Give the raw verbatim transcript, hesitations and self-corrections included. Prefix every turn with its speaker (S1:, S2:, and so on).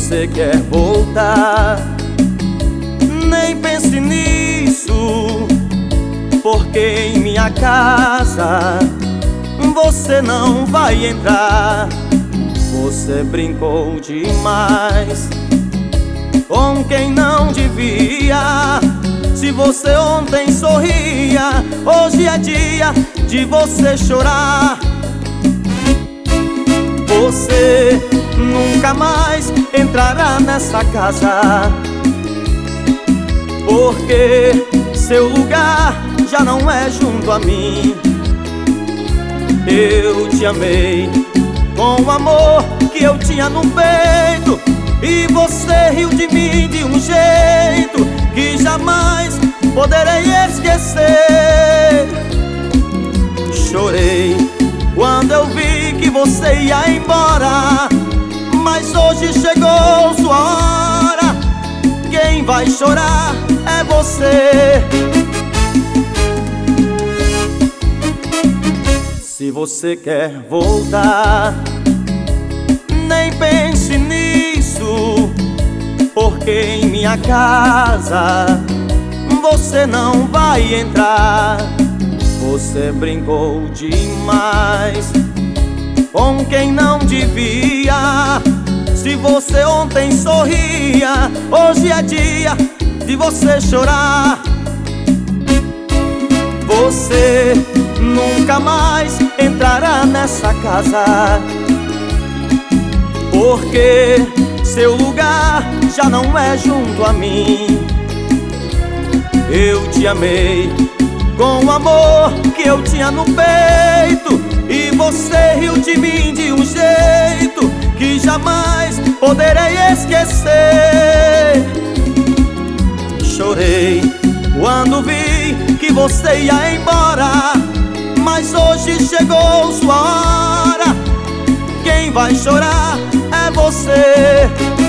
S1: você quer voltar, nem pense nisso, porque em minha casa você não vai entrar. Você brincou demais com quem não devia. Se você ontem sorria, hoje é dia de você chorar. Você nunca mais entrará nessa casa, porque seu lugar já não é junto a mim. Eu te amei com o amor que eu tinha no peito, e você riu de mim de um jeito que jamais poderei esquecer. Chorei quando eu vi que você ia embora, mas hoje chegou sua hora. Quem vai chorar é você. Se você quer voltar, nem pense nisso, porque em minha casa você não vai entrar. Você brincou demais com quem não devia. Se você ontem sorria, hoje é dia de você chorar. Você nunca mais entrará nessa casa, porque seu lugar já não é junto a mim. Eu te amei com o amor que eu tinha no peito, e você riu de mim de um jeito que jamais poderei esquecer. Chorei quando vi que você ia embora, mas hoje chegou sua hora. Quem vai chorar é você.